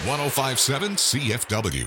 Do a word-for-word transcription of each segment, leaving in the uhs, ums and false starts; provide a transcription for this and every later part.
one oh five point seven C F W.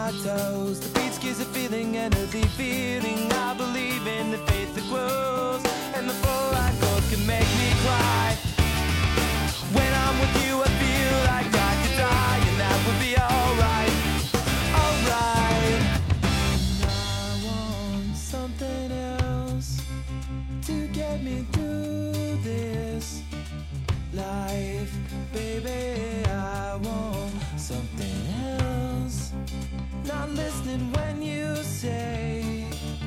my toes. The beach gives a feeling, an earthly feeling. I believe in the faith that grows, and the full light goals can make me cry. When I'm with you, I feel like I could die, and that would be alright, alright. And I want something else to get me through this life, baby. I want something else. Not listening when you say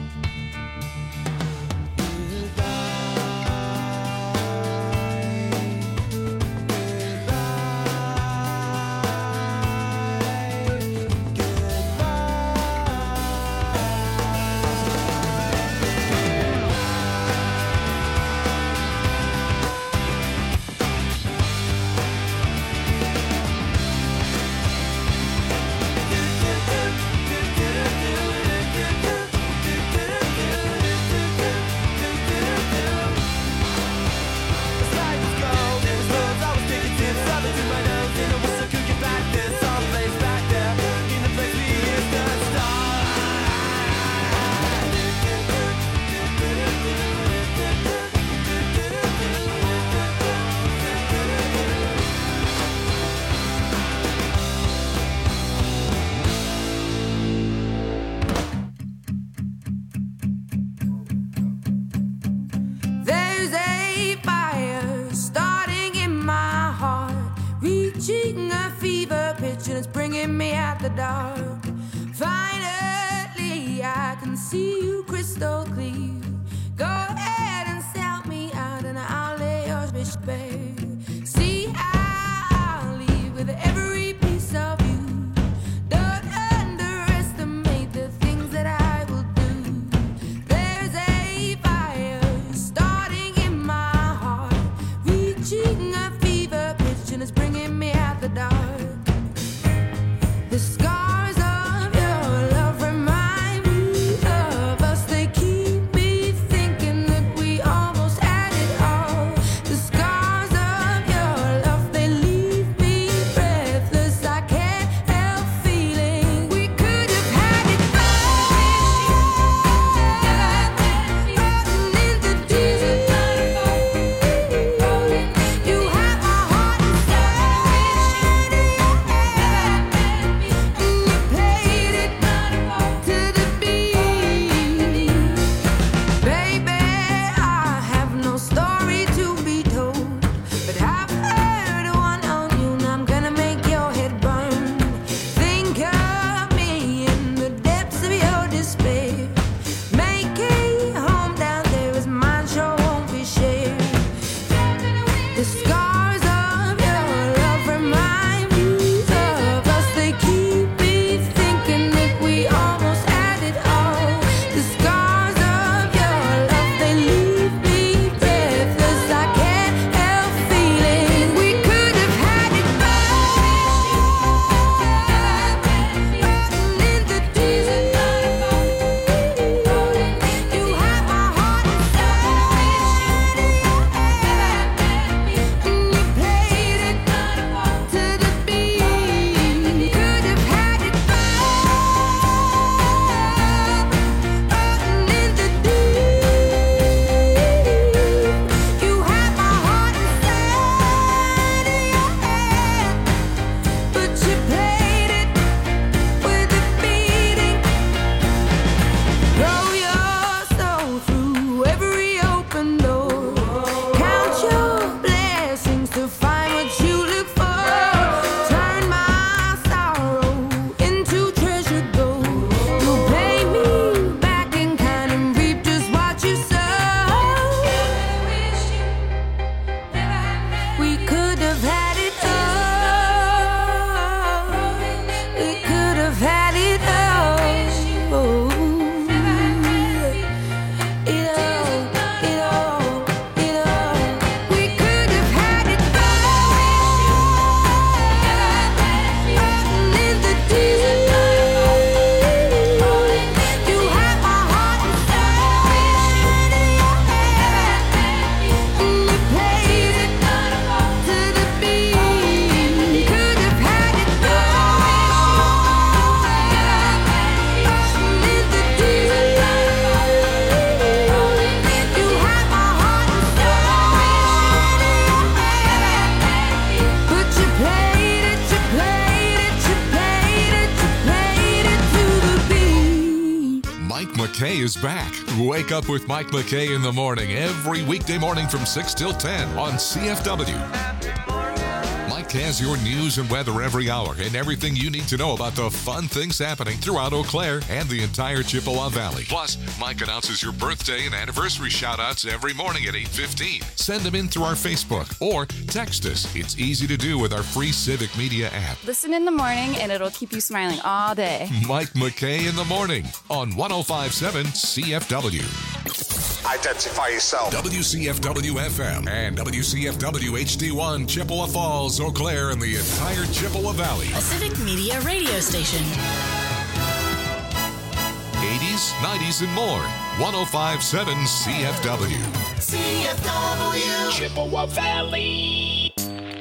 it's bringing me out the dark. Finally, I can see you crystal clear. Go ahead and sell me out, and I'll lay your bitch bare. See, I'll leave with every piece of you. Don't underestimate the things that I will do. There's a fire starting in my heart, reaching a fever pitch, and it's bringing me out the dark. The scars of your love remind me of us. They keep me thinking that we almost had it all. The scars of your love, they leave me breathless. I can't help feeling we could have had it all. Rolling in the deep. You have my heart and soul. McKay is back. Wake up with Mike McKay in the morning every weekday morning from six till ten on C F W. Mike has your news and weather every hour and everything you need to know about the fun things happening throughout Eau Claire and the entire Chippewa Valley. Plus, Mike announces your birthday and anniversary shout-outs every morning at eight fifteen. Send them in through our Facebook or text us. It's easy to do with our free Civic Media app. Listen in the morning and it'll keep you smiling all day. Mike McKay in the morning on one oh five point seven C F W. Identify yourself. W C F W F M and W C F W H D one, Chippewa Falls, Eau Claire, and the entire Chippewa Valley. A Civic Media radio station. eighties, nineties, and more. one oh five point seven C F W. C F W. Chippewa Valley.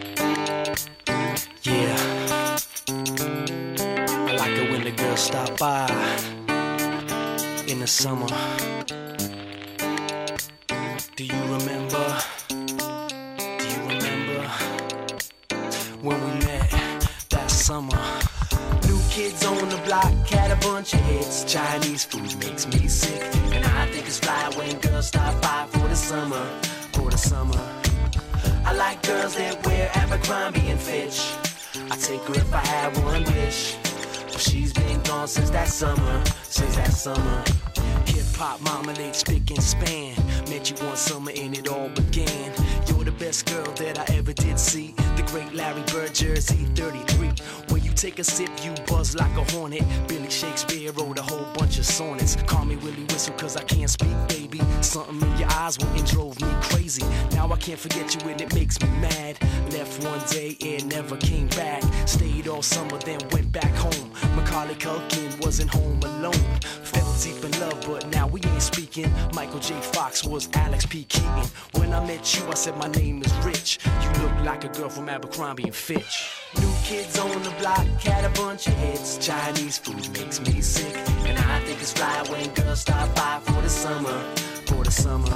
Yeah. I like it when the girls stop by in the summer. Do you remember? Do you remember when we met that summer? New kids on the block had a bunch of hits. Chinese food makes me sick, and I think it's fly when girls stop by for the summer, for the summer. I like girls that wear Abercrombie and Fitch. I take her if I had one wish, but she's been gone since that summer, since that summer. Hip-hop, marmalade, spick and span. Met you one summer and it all began. You're the best girl that I ever did see. The great Larry Bird, Jersey thirty-three. When you take a sip, you buzz like a hornet. Billy Shakespeare wrote a whole bunch of sonnets. Call me Willie Whistle cause I can't speak, baby. Something in your eyes went and drove me crazy. Now I can't forget you and it makes me mad. Left one day and never came back. Stayed all summer then went back home. Macaulay Culkin wasn't home alone. Fell deep in love but now we ain't speaking. Michael J. Fox was Alex P. Keaton. When I met you I said my name is Rich. You look like a girl from Abercrombie and Fitch. New kids on the block had a bunch of hits. Chinese food makes me sick, and I think it's fly when girls stop by for the summer, for the summer.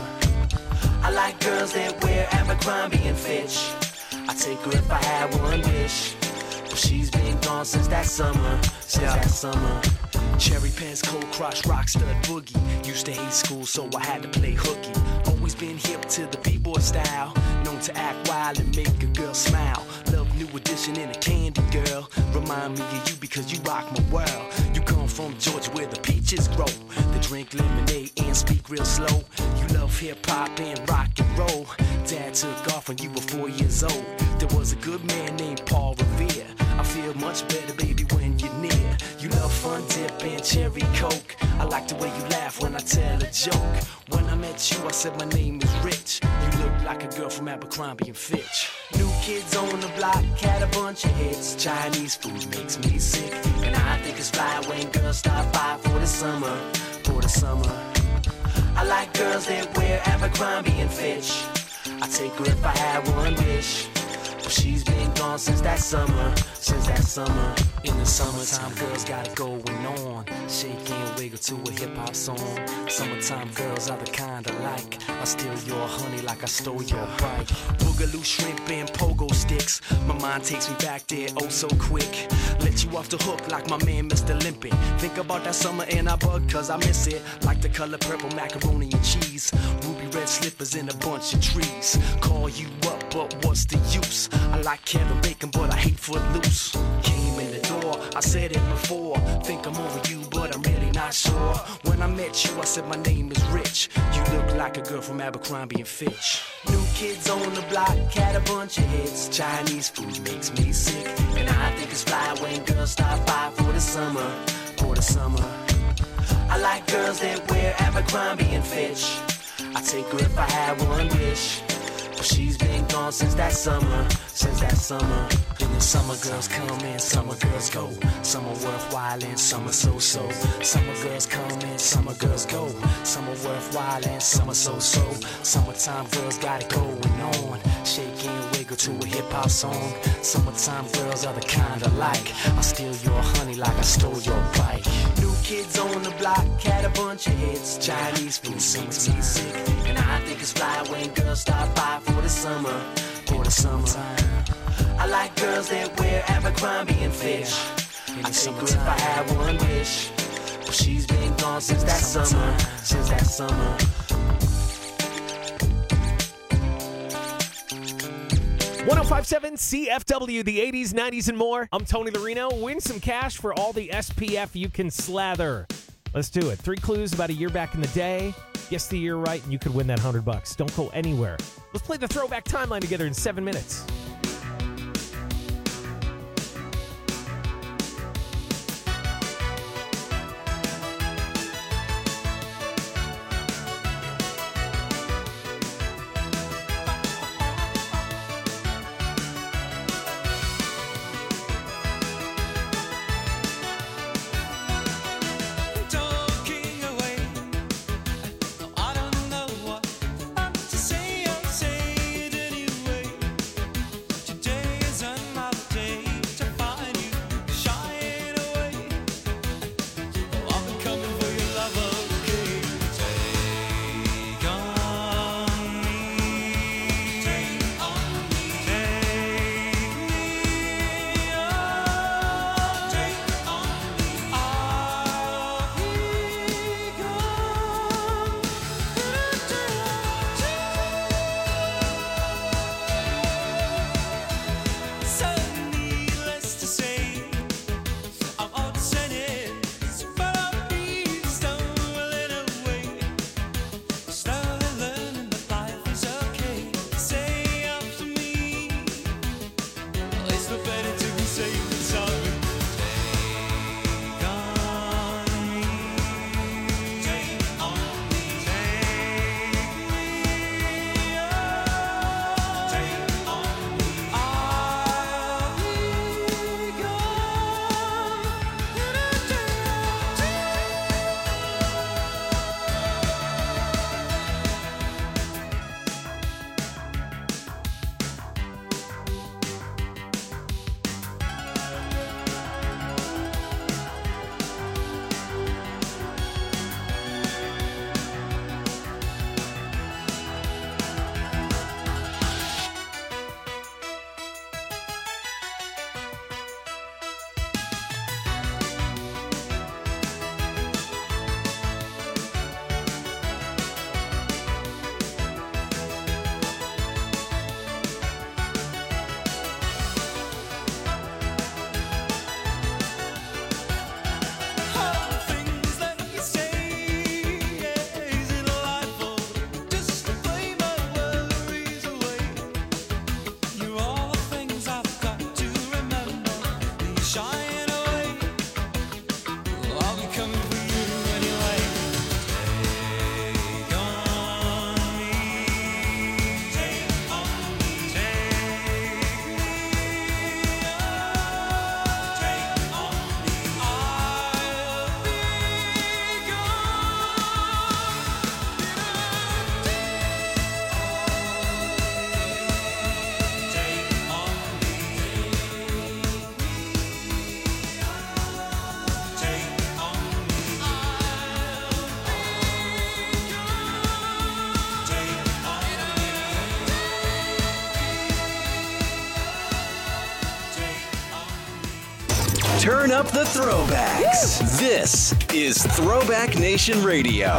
I like girls that wear Abercrombie and Fitch. I take her if I had one wish, but she's been gone since that summer, since yeah. that summer. Cherry pants, cold crush, rock stud boogie. Used to hate school, so I had to play hooky. Always been hip to the b-boy style, known to act wild and make a girl smile. Love New Edition and a candy girl. Remind me of you because you rock my world. You come from Georgia where the peaches grow. They drink lemonade and speak real slow. You love hip-hop and rock and roll. Dad took off when you were four years old. There was a good man named Paul Revere. I feel much better, baby, when you're near. You love Fun Dip and Cherry Coke. I like the way you laugh when I tell a joke. When I met you, I said my name is Rich. You look like a girl from Abercrombie and Fitch. New kids on the block had a bunch of hits. Chinese food makes me sick, and I think it's fly when girls stop by for the summer, for the summer. I like girls that wear Abercrombie and Fitch. I take her if I had one wish, but she's been gone since that summer, since that summer. In the summertime, girls got it going on. Shake and wiggle to a hip-hop song. Summertime girls are the kind I like. I steal your honey like I stole your bike. Boogaloo shrimp and pogo sticks. My mind takes me back there oh so quick. Let you off the hook like my man Mister Limpin'. Think about that summer and I bug cause I miss it. Like the color purple macaroni and cheese. Ruby red slippers in a bunch of trees. Call you up, but what's the use? I like Kevin Bacon, but I hate Footloose. Came in the door, I said it before. Think I'm over you, but I'm really not sure. When I met you, I said my name is Rich. You look like a girl from Abercrombie and Fitch. New kids on the block had a bunch of hits. Chinese food makes me sick, and I think it's fly when girls stop by for the summer, for the summer. I like girls that wear Abercrombie and Fitch. I take her if I had one wish, but she's been gone since that summer, since that summer. In the summer girls come and summer girls go. Some are worthwhile and some are so-so. Summer girls come and summer girls go. Some are worthwhile and some are so-so. Summertime girls got it going on. Shake and wiggle to a hip-hop song. Summertime girls are the kind I like. I steal your honey like I stole your bike. New kids on the block had a bunch of hits. Chinese food makes me sick, and I think it's fly when girls stop by for the summer, for the summertime. I like girls that wear Abercrombie and Fitch. I take her if I had one wish, but she's been gone since that summer, since that summer. one oh five point seven C F W, the eighties, nineties, and more. I'm Tony Lorino. Win some cash for all the S P F you can slather. Let's do it. Three clues about a year back in the day. Guess the year right, and you could win that one hundred bucks. Don't go anywhere. Let's play the throwback timeline together in seven minutes. Turn up the throwbacks. Woo! This is Throwback Nation Radio.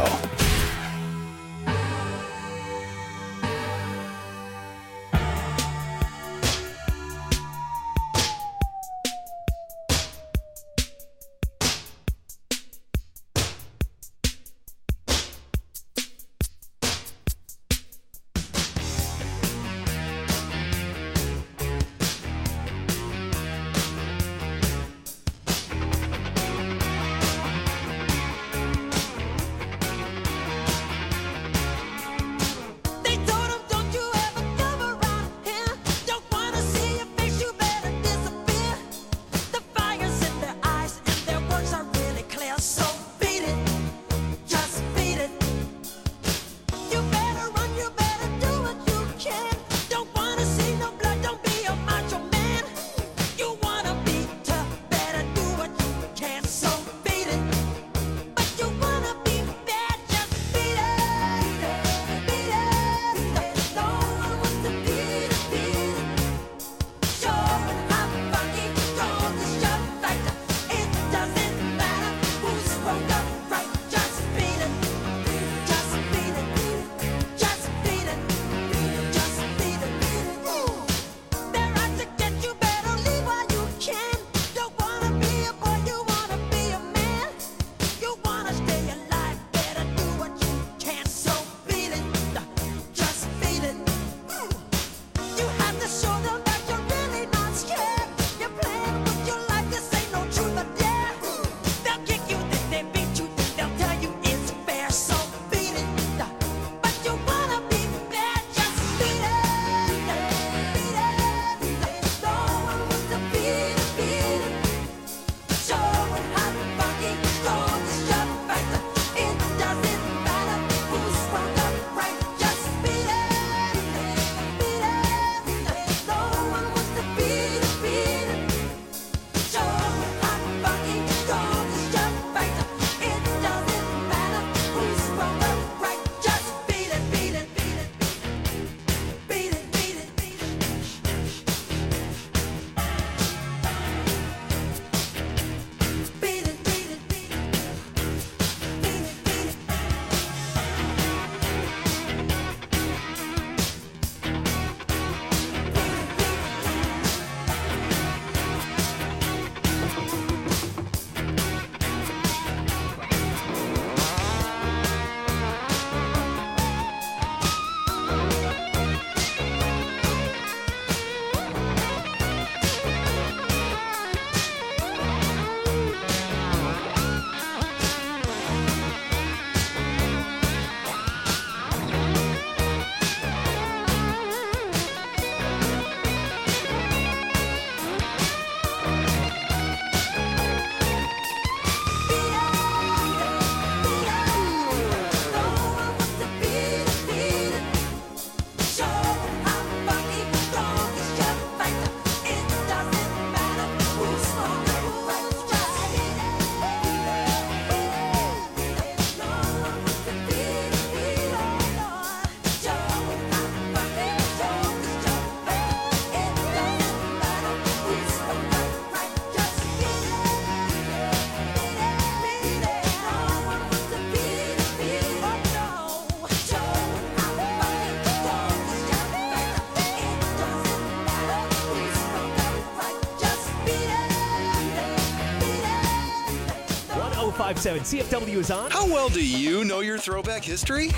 five seven C F W is on. How well do you know your throwback history?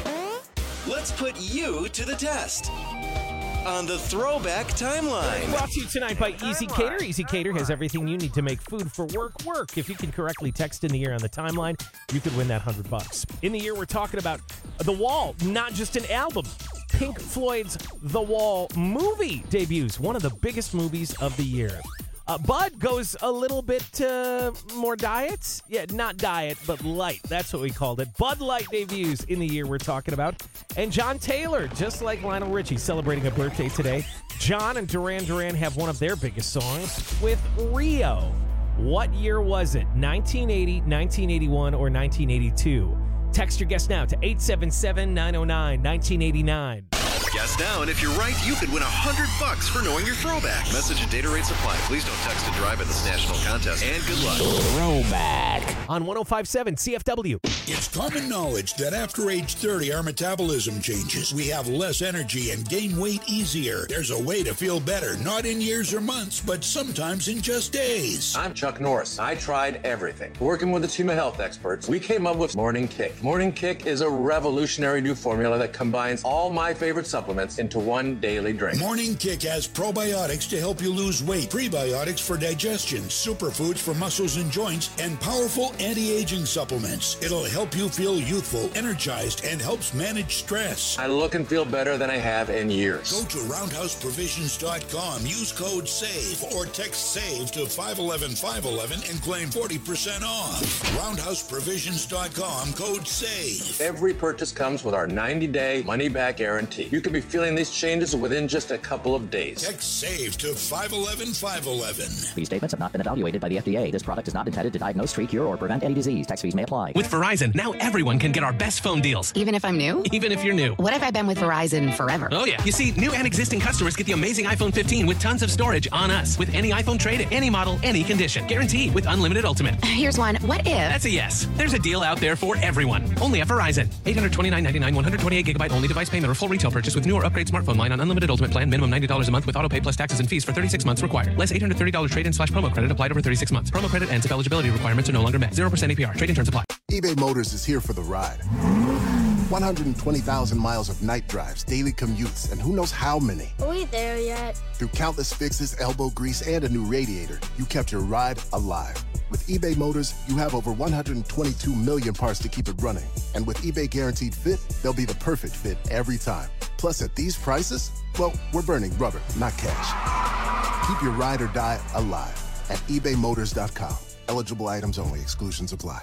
Let's put you to the test on the Throwback Timeline. Brought to you tonight by Easy Cater. Easy Cater has everything you need to make food for work work. If you can correctly text in the year on the timeline, you could win that one hundred bucks. In the year, we're talking about The Wall, not just an album. Pink Floyd's The Wall movie debuts, one of the biggest movies of the year. Uh, Bud goes a little bit uh, more diet. Yeah, not diet, but light. That's what we called it. Bud Light debuts in the year we're talking about. And John Taylor, just like Lionel Richie, celebrating a birthday today. John and Duran Duran have one of their biggest songs with Rio. What year was it? nineteen eighty, nineteen eighty-one, or nineteen eighty-two? Text your guess now to eight seven seven, nine oh nine, nineteen eighty-nine. Guess now, and if you're right, you could win one hundred bucks for knowing your throwback. Message and data rates apply. Please don't text to drive in this national contest. And good luck. Throwback on one oh five point seven C F W. It's common knowledge that after age thirty, our metabolism changes. We have less energy and gain weight easier. There's a way to feel better, not in years or months, but sometimes in just days. I'm Chuck Norris. I tried everything. Working with a team of health experts, we came up with Morning Kick. Morning Kick is a revolutionary new formula that combines all my favorite supplements into one daily drink. Morning Kick has probiotics to help you lose weight, prebiotics for digestion, superfoods for muscles and joints, and powerful anti-aging supplements. It'll help you feel youthful, energized, and helps manage stress. I look and feel better than I have in years. Go to roundhouse provisions dot com, use code SAVE, or text SAVE to five one one, five one one and claim forty percent off. roundhouse provisions dot com, code SAVE. Every purchase comes with our ninety-day money-back guarantee. You could be feeling these changes within just a couple of days. Text SAVE to five one one, five one one. These statements have not been evaluated by the F D A. This product is not intended to diagnose, treat, cure, or prevent any disease. Tax fees may apply. With Verizon, now everyone can get our best phone deals. Even if I'm new? Even if you're new. What if I've been with Verizon forever? Oh, yeah. You see, new and existing customers get the amazing iPhone fifteen with tons of storage on us. With any iPhone trade-in, any model, any condition. Guaranteed with unlimited ultimate. Here's one. What if? That's a yes. There's a deal out there for everyone. Only at Verizon. eight hundred twenty-nine ninety-nine, one hundred twenty-eight gigabyte only device payment or full retail purchase with new or upgrade smartphone line on unlimited ultimate plan. Minimum ninety dollars a month with auto pay plus taxes and fees for thirty-six months required. Less eight hundred thirty dollars trade-in slash promo credit applied over thirty-six months. Promo credit ends if eligibility requirements are no longer met. zero percent A P R. Trade-in terms apply. eBay Motors is here for the ride. one hundred twenty thousand miles of night drives, daily commutes, and who knows how many. Are we there yet? Through countless fixes, elbow grease, and a new radiator, you kept your ride alive. With eBay Motors, you have over one hundred twenty-two million parts to keep it running. And with eBay Guaranteed Fit, they'll be the perfect fit every time. Plus, at these prices, well, we're burning rubber, not cash. Keep your ride or die alive at ebay motors dot com. Eligible items only. Exclusions apply.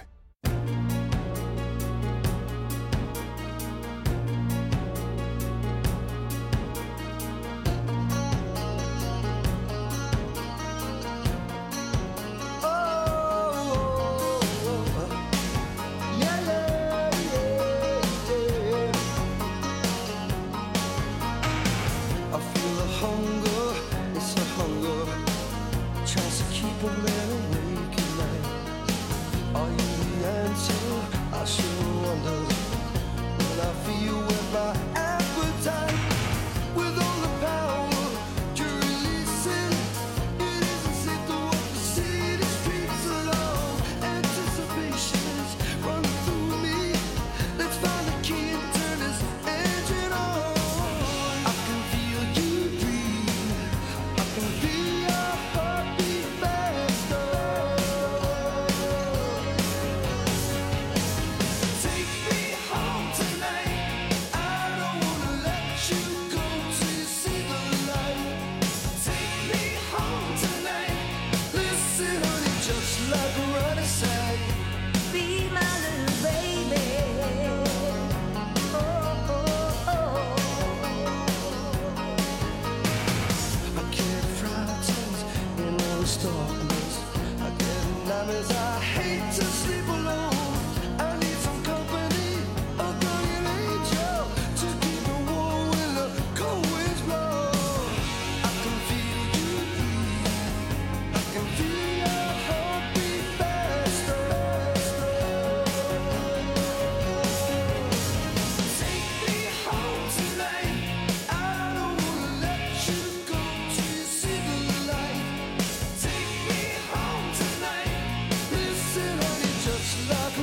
Love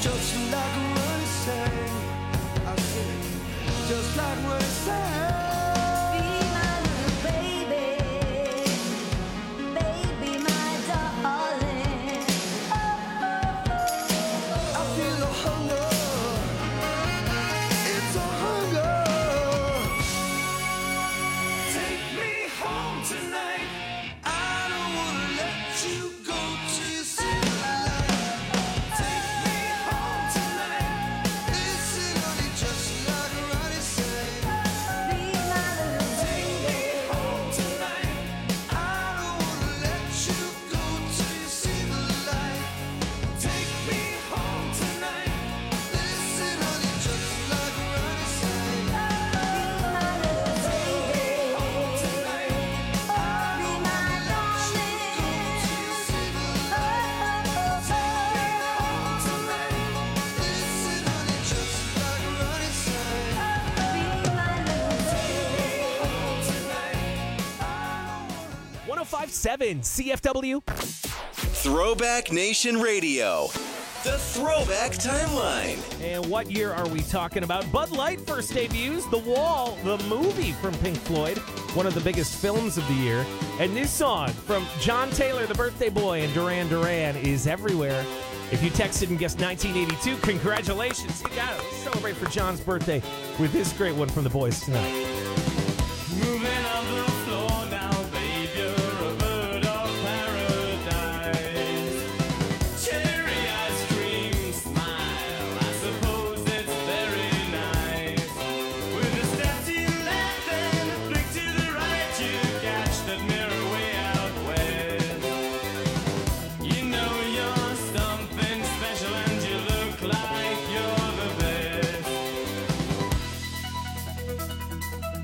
just like what it say. I said, just like what it say. Be my little baby, baby, my darling. I feel a hunger, it's a hunger. Take me home tonight. I don't wanna let you go till you see the light. Take me home tonight. Listen, honey, just like Ronnie said. Be my little take me home tonight. I don't wanna let you go till you see the light. Take me home tonight. Listen, honey, just like Ronnie said. Be my little take me home tonight. I don't wanna let you go till you see the light. Take me home tonight. Listen, honey, just like Ronnie said. Be my little take me home tonight. one oh five point seven C F W. Throwback Nation Radio. The Throwback Timeline. And what year are we talking about? Bud Light first debuts The Wall, the movie from Pink Floyd, one of the biggest films of the year. And this song from John Taylor, the birthday boy, and Duran Duran is everywhere. If you texted and guessed nineteen eighty-two, congratulations. You got it. Let's celebrate for John's birthday with this great one from the boys tonight. Moving on the floor now, babe, you're a bird of paradise. Cherry ice cream smile, I suppose it's very nice. With a step to your left and a flick to the right, you catch that mirror way out west. You know you're something special and you look like you're the best.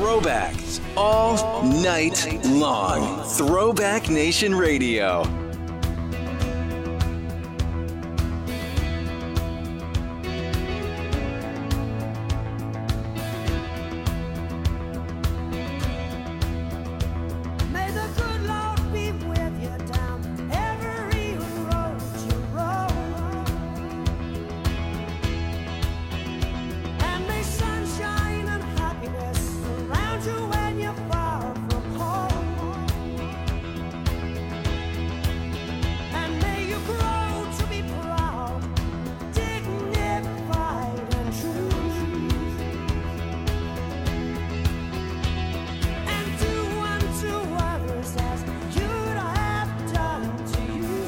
throwbacks all night long. Throwback Nation Radio. May the good Lord be with you down every road you roll. And may sunshine and happiness surround you when you're far from home. And may you grow to be proud, dignified and true. And do unto others as you'd have done to you.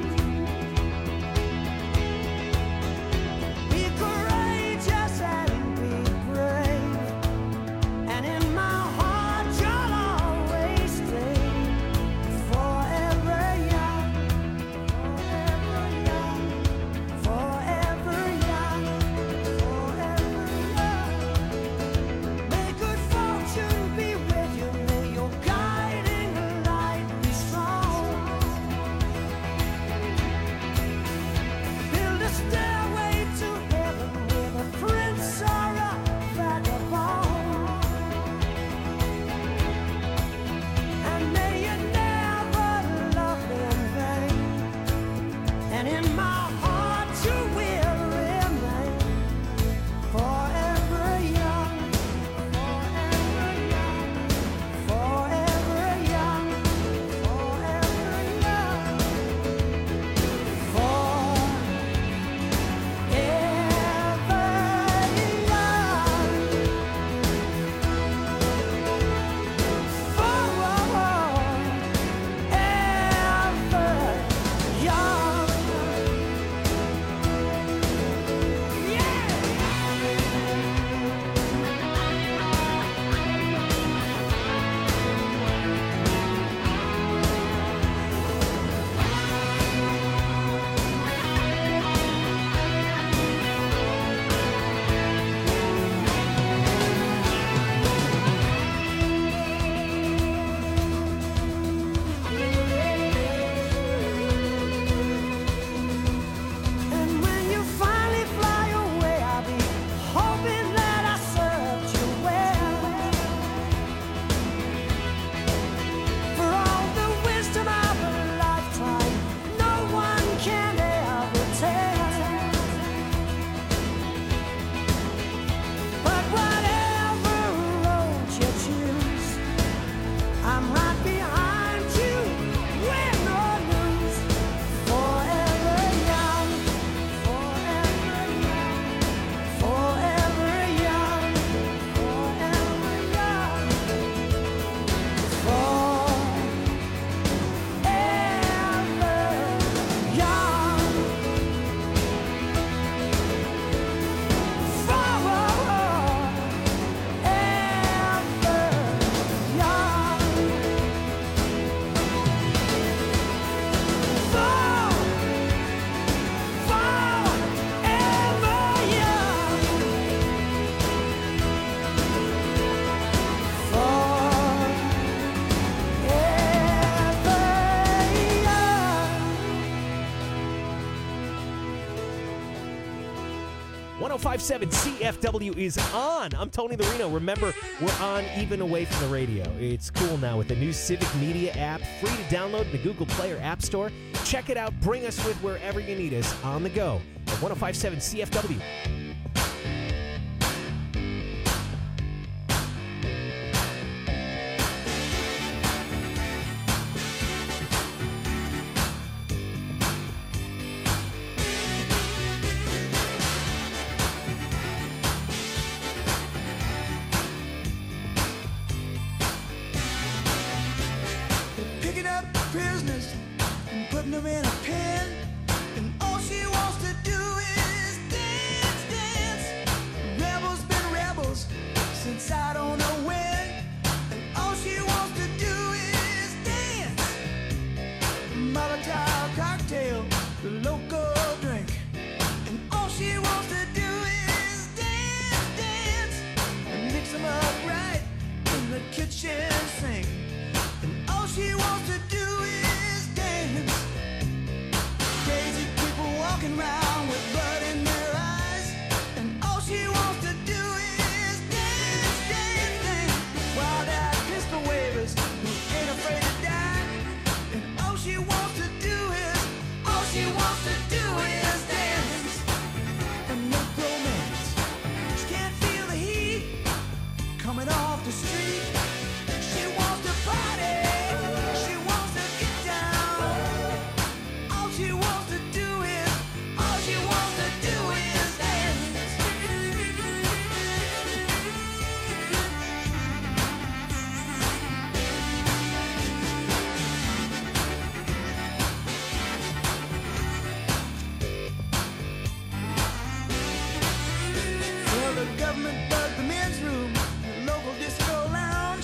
Be courageous and be brave. And in my heart you'll always stay. Forever young, forever young, forever young, forever young. May good fortune be with you. May your guiding light be strong. Build a stairway to heaven with a prince or a vagabond. And may you never love in vain. And in my heart you will remain. Forever young, forever young, forever young, forever young, forever young, And when you finally fly away, I'll be hoping that I served you well. For all the wisdom of a lifetime, no one can ever tell. But whatever road you choose, I'm right behind you, win or lose. Forever young, forever young, forever young, forever young, forever young, one oh five point seven C F W is on. I'm Tony the Reno. Remember, we're on even away from the radio. It's cool now with the new Civic Media app, free to download in the Google Play or App Store. Check it out. Bring us with wherever you need us on the go at one oh five point seven C F W. picking up prisoners and putting them in a pen, and all she wants to do is dance, dance. Rebels been rebels since I don't know when, and all she wants to do is dance. Molotov cocktail, the local drink, and all she wants to do is dance, dance, and mix them up right. kitchen sink, and all she wants to do is dance. Crazy people walking around with blood in their eyes, and all she wants to do is dance, dance, dance. Wild-eyed pistol wavers who ain't afraid to die, and all she wants to do is, all she wants to do is dance. And no romance, she can't feel the heat coming off the street. She wants to party, she wants to get down. All she wants to do is, all she wants to do is dance. Well, the government bugged the men's room, the local disco lounge.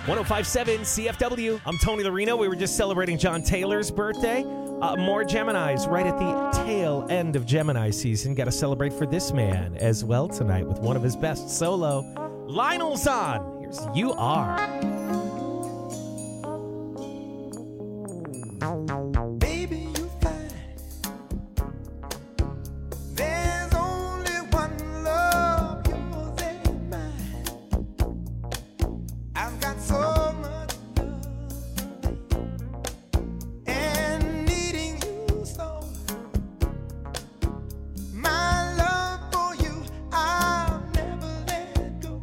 one oh five point seven C F W. I'm Tony Larino. We were just celebrating John Taylor's birthday. Uh, more Geminis right at the tail end of Gemini season. Got to celebrate for this man as well tonight with one of his best solo. Lionel's on. Here's You Are. Baby, you fine. There's only one love, yours and mine. I've got so much love and needing you so. My love for you, I'll never let go.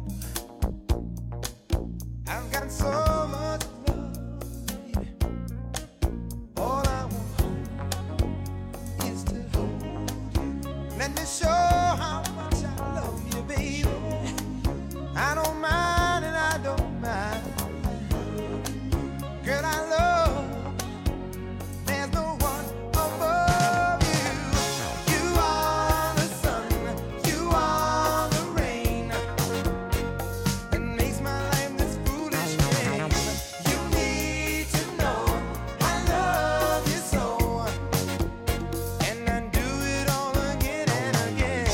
I've got so much love, baby. All I want is to hold you. Let me show how much I love you, baby. I don't mind and I don't mind. Girl, I love. There's no one above you. You are the sun, you are the rain that makes my life this foolish game. You need to know I love you so, and I do it all again and again.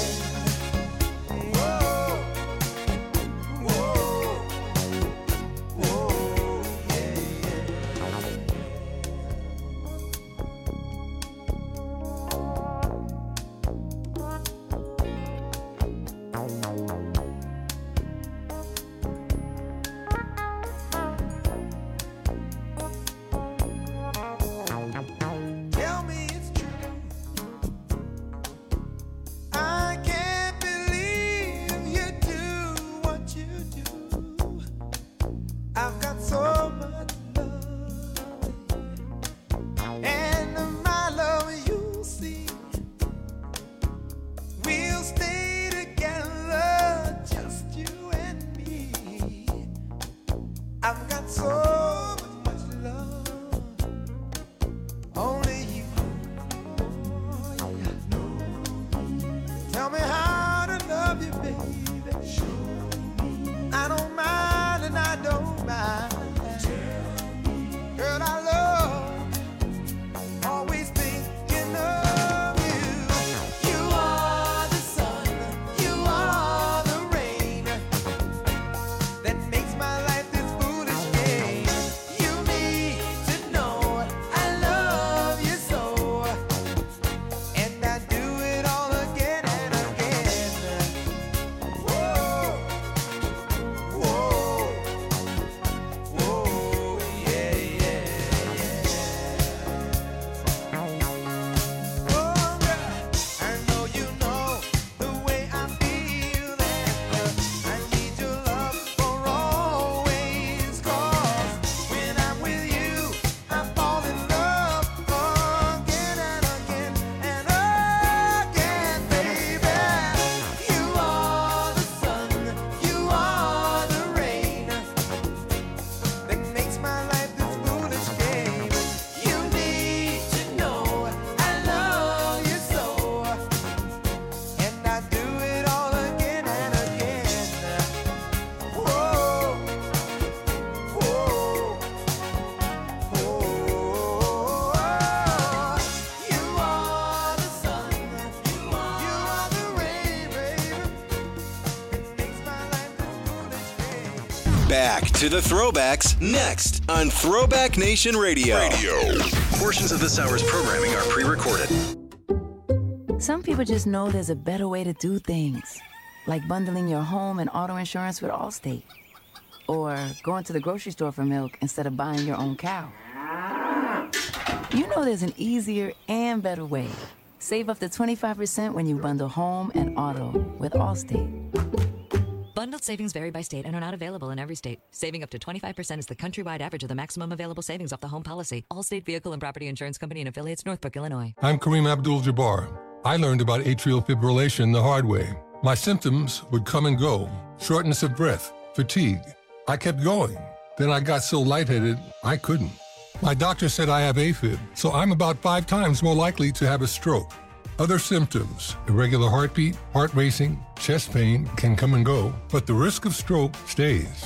Whoa, whoa, whoa, yeah, tell me it's true. I can't believe you do what you do. I've got so much love, and my love you see. We'll stay together, just you and me. I've got so much love. Only you. Oh, yeah. Tell me how to love you, baby. I don't mind and I don't mind. Girl, I love. Always thinking of you. You are the sun, you are the rain that makes my life this foolish game. You need to know I love you so, and I do it all again and again. Whoa, whoa, whoa, yeah, yeah, yeah. Oh, girl, I know you know the way I feel, and I need your love for always. 'Cause when I'm with you, I fall in love again and again and again, baby. You are the sun, you are the rain that makes my life this foolish game. You need to know I love you so, and I do it all again and again. Whoa, whoa, whoa. You are the sun, you are the rain, baby. It makes my life this foolish game. Back to the throwbacks next on Throwback Nation Radio. Portions of this hour's programming are pre-recorded. Some people just know there's a better way to do things, like bundling your home and auto insurance with Allstate, or going to the grocery store for milk instead of buying your own cow. You know there's an easier and better way. Save up to twenty-five percent when you bundle home and auto with Allstate. Bundled savings vary by state and are not available in every state. Saving up to twenty-five percent is the countrywide average of the maximum available savings off the home policy. Allstate Vehicle and Property Insurance Company and Affiliates, Northbrook, Illinois. I'm Kareem Abdul-Jabbar. I learned about atrial fibrillation the hard way. My symptoms would come and go. Shortness of breath, fatigue. I kept going. Then I got so lightheaded, I couldn't. My doctor said I have AFib, so I'm about five times more likely to have a stroke. Other symptoms, irregular heartbeat, heart racing, chest pain can come and go, but the risk of stroke stays.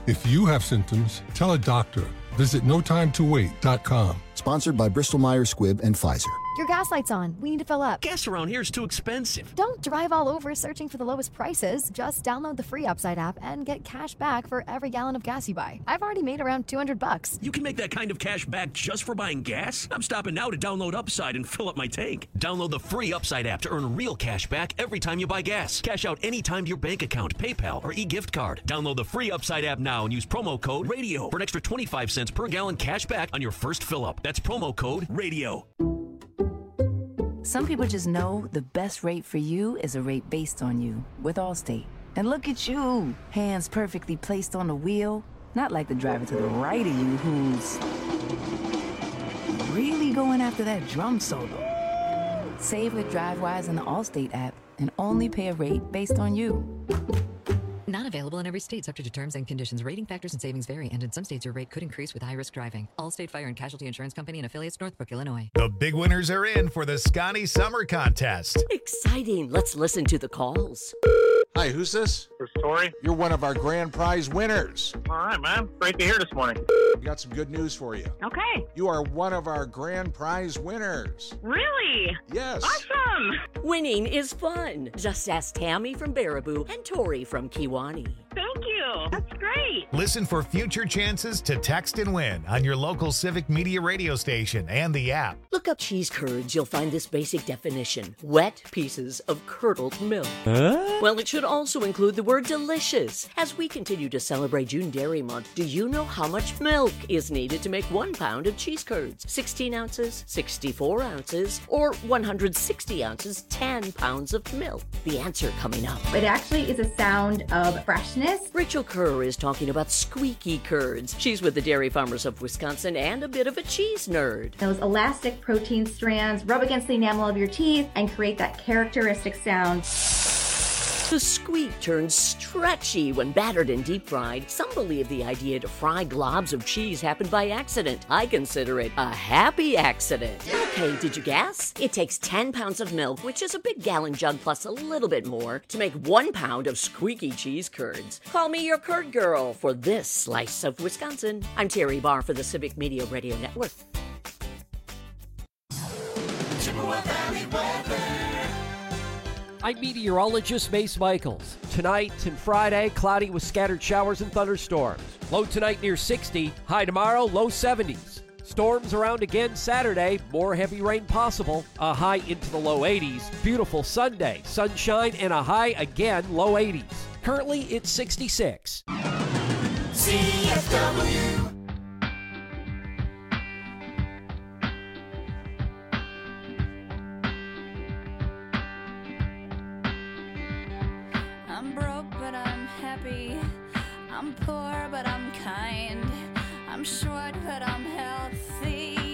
If you have symptoms, tell a doctor. Visit no time to wait dot com. Sponsored by Bristol Myers Squibb and Pfizer. Your gas light's on. We need to fill up. Gas around here is too expensive. Don't drive all over searching for the lowest prices. Just download the free Upside app and get cash back for every gallon of gas you buy. I've already made around two hundred bucks. You can make that kind of cash back just for buying gas? I'm stopping now to download Upside and fill up my tank. Download the free Upside app to earn real cash back every time you buy gas. Cash out anytime to your bank account, PayPal, or e-gift card. Download the free Upside app now and use promo code RADIO for an extra twenty-five cents per gallon cash back on your first fill up. That's promo code RADIO. Some people just know the best rate for you is a rate based on you with Allstate. And look at you, hands perfectly placed on the wheel, not like the driver to the right of you who's really going after that drum solo. Save with DriveWise and the Allstate app and only pay a rate based on you. Not available in every state, subject to terms and conditions. Rating factors and savings vary, and in some states your rate could increase with high-risk driving. Allstate Fire and Casualty Insurance Company and affiliates, Northbrook, Illinois. The big winners are in for the Scotty Summer Contest. Exciting. Let's listen to the calls. Hi, who's this? This is Tori. You're one of our grand prize winners. All right, man. Great to hear this morning. We got some good news for you. Okay. You are one of our grand prize winners. Really? Yes. Awesome. Winning is fun. Just ask Tammy from Baraboo and Tori from Kiwani. Thank you. That's great. Listen for future chances to text and win on your local Civic Media radio station and the app. Look up cheese curds. You'll find this basic definition. Wet pieces of curdled milk. Huh? Well, it should also include the word delicious. As we continue to celebrate June Dairy Month, do you know how much milk is needed to make one pound of cheese curds? sixteen ounces, sixty-four ounces, or one hundred sixty ounces, ten pounds of milk? The answer coming up. It actually is a sound of freshness. Rachel Kerr is talking about squeaky curds. She's with the Dairy Farmers of Wisconsin and a bit of a cheese nerd. Those elastic protein strands rub against the enamel of your teeth and create that characteristic sound. The squeak turns stretchy when battered and deep fried. Some believe the idea to fry globs of cheese happened by accident. I consider it a happy accident. Okay, did you guess? It takes ten pounds of milk, which is a big gallon jug plus a little bit more, to make one pound of squeaky cheese curds. Call me your curd girl for this slice of Wisconsin. I'm Terry Barr for the Civic Media Radio Network. Chippewa Valley weather. I'm meteorologist Mace Michaels. Tonight and Friday, cloudy with scattered showers and thunderstorms. Low tonight near sixty, high tomorrow, low seventies. Storms around again Saturday, more heavy rain possible, a high into the low eighties. Beautiful Sunday, sunshine and a high again, low eighties. Currently, it's sixty-six. C F W. I'm broke, but I'm happy. I'm poor, but I'm kind. I'm short, but I'm healthy.